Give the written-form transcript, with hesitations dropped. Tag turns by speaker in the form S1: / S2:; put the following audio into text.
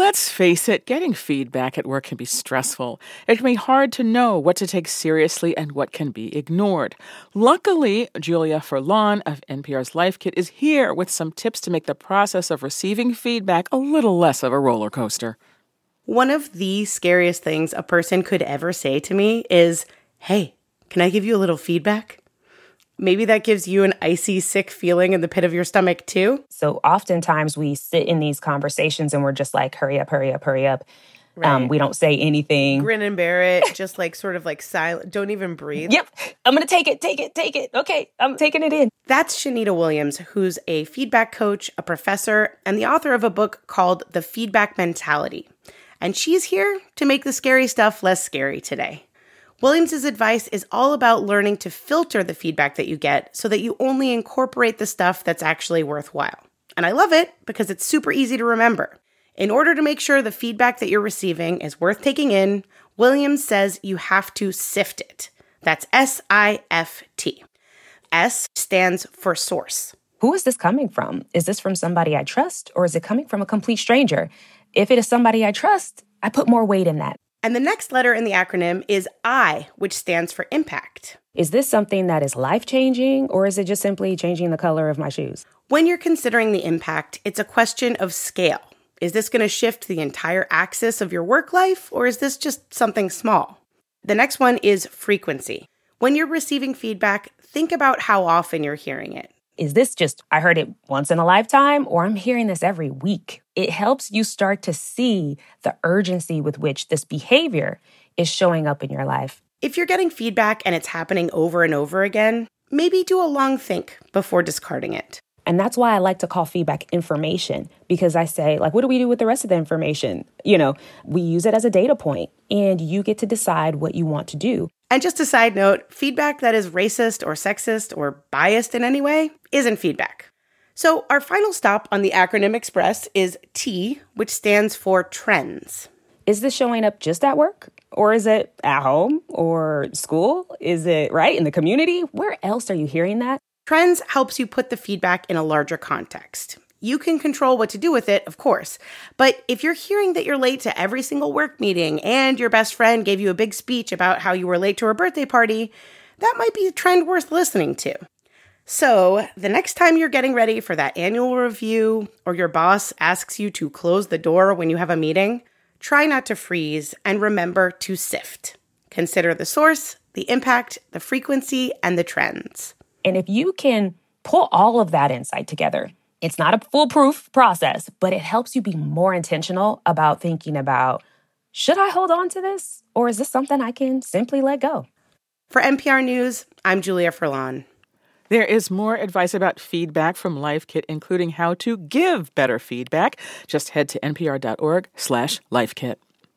S1: Let's face it, getting feedback at work can be stressful. It can be hard to know what to take seriously and what can be ignored. Luckily, Julia Furlan of NPR's Life Kit is here with some tips to make the process of receiving feedback a little less of a roller coaster.
S2: One of the scariest things a person could ever say to me is, "Hey, can I give you a little feedback?" Maybe that gives you an icy, sick feeling in the pit of your stomach, too.
S3: So oftentimes we sit in these conversations and we're just like, hurry up, hurry up, hurry up. Right. We don't say anything.
S2: Grin and bear it, just like sort of like silent. Don't even breathe.
S3: Yep. I'm going to take it. Okay, I'm taking it in.
S2: That's Shanita Williams, who's a feedback coach, a professor, and the author of a book called The Feedback Mentality. And she's here to make the scary stuff less scary today. Williams' advice is all about learning to filter the feedback that you get so that you only incorporate the stuff that's actually worthwhile. And I love it because it's super easy to remember. In order to make sure the feedback that you're receiving is worth taking in, Williams says you have to sift it. That's S-I-F-T. S stands for source.
S3: Who is this coming from? Is this from somebody I trust, or is it coming from a complete stranger? If it is somebody I trust, I put more weight in that.
S2: And the next letter in the acronym is I, which stands for impact.
S3: Is this something that is life-changing, or is it just simply changing the color of my shoes?
S2: When you're considering the impact, it's a question of scale. Is this going to shift the entire axis of your work life, or is this just something small? The next one is frequency. When you're receiving feedback, think about how often you're hearing it.
S3: Is this just, I heard it once in a lifetime, or I'm hearing this every week? It helps you start to see the urgency with which this behavior is showing up in your life.
S2: If you're getting feedback and it's happening over and over again, maybe do a long think before discarding it.
S3: And that's why I like to call feedback information, because I say, like, what do we do with the rest of the information? We use it as a data point, and you get to decide what you want to do.
S2: And just a side note, feedback that is racist or sexist or biased in any way isn't feedback. So our final stop on the acronym Express is T, which stands for trends.
S3: Is this showing up just at work? Or is it at home or school? Is it in the community? Where else are you hearing that?
S2: Trends helps you put the feedback in a larger context. You can control what to do with it, of course. But if you're hearing that you're late to every single work meeting and your best friend gave you a big speech about how you were late to her birthday party, that might be a trend worth listening to. So the next time you're getting ready for that annual review or your boss asks you to close the door when you have a meeting, try not to freeze and remember to sift. Consider the source, the impact, the frequency, and the trends.
S3: And if you can pull all of that insight together, it's not a foolproof process, but it helps you be more intentional about thinking about, should I hold on to this? Or is this something I can simply let go?
S2: For NPR News, I'm Julia Furlan.
S1: There is more advice about feedback from Life Kit, including how to give better feedback. Just head to npr.org/lifekit.